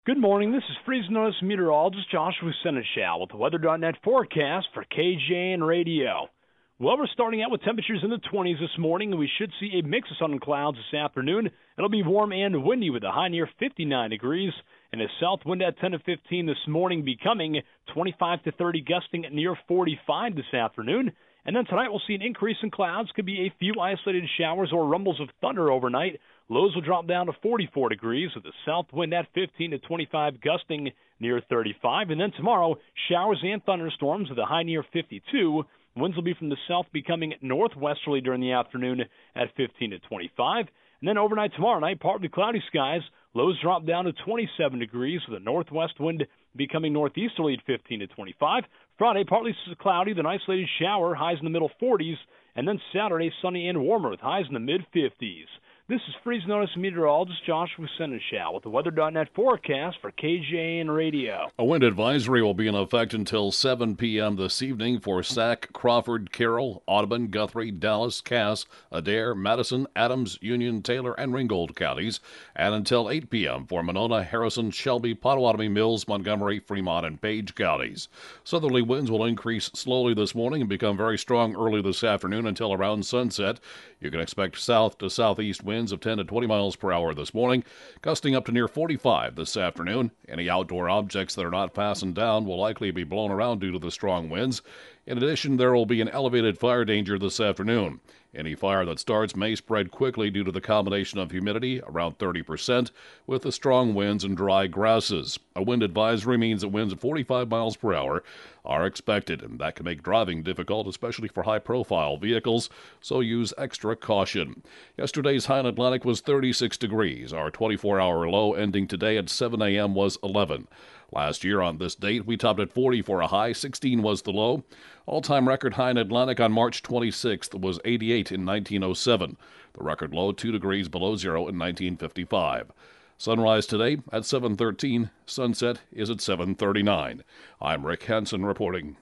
Good morning. This is Freezing Notice meteorologist Joshua Seneschal with the Weather.net forecast for KJN Radio. Well, we're starting out with temperatures in the 20s this morning, and we should see a mix of sun and clouds this afternoon. It'll be warm and windy with a high near 59 degrees, and a south wind at 10 to 15 this morning, becoming 25 to 30, gusting near 45 this afternoon. And then tonight we'll see an increase in clouds. Could be a few isolated showers or rumbles of thunder overnight. Lows will drop down to 44 degrees with a south wind at 15 to 25, gusting near 35. And then tomorrow, showers and thunderstorms with a high near 52. Winds will be from the south, becoming northwesterly during the afternoon at 15 to 25. And then overnight tomorrow night, partly cloudy skies. Lows drop down to 27 degrees with a northwest wind becoming northeasterly at 15 to 25. Friday, partly cloudy, then isolated shower, highs in the middle 40s. And then Saturday, sunny and warmer with highs in the mid-50s. This is Freeze Notice meteorologist Joshua Seneschal with the Weather.net forecast for KJN Radio. A wind advisory will be in effect until 7 p.m. this evening for Sac, Crawford, Carroll, Audubon, Guthrie, Dallas, Cass, Adair, Madison, Adams, Union, Taylor, and Ringgold counties, and until 8 p.m. for Monona, Harrison, Shelby, Potawatomi, Mills, Montgomery, Fremont, and Page counties. Southerly winds will increase slowly this morning and become very strong early this afternoon until around sunset. You can expect south to southeast winds of 10 to 20 miles per hour this morning, gusting up to near 45 this afternoon. Any outdoor objects that are not fastened down will likely be blown around due to the strong winds. In addition, there will be an elevated fire danger this afternoon. Any fire that starts may spread quickly due to the combination of humidity, around 30%, with the strong winds and dry grasses. A wind advisory means that winds of 45 miles per hour are expected, and that can make driving difficult, especially for high-profile vehicles, so use extra caution. Yesterday's high in Atlantic was 36 degrees. Our 24-hour low ending today at 7 a.m. was 11. Last year on this date, we topped at 40 for a high, 16 was the low. All-time record high in Atlantic on March 26th was 88 in 1907. The record low 2 degrees below zero in 1955. Sunrise today at 7:13. Sunset is at 7:39. I'm Rick Hansen reporting.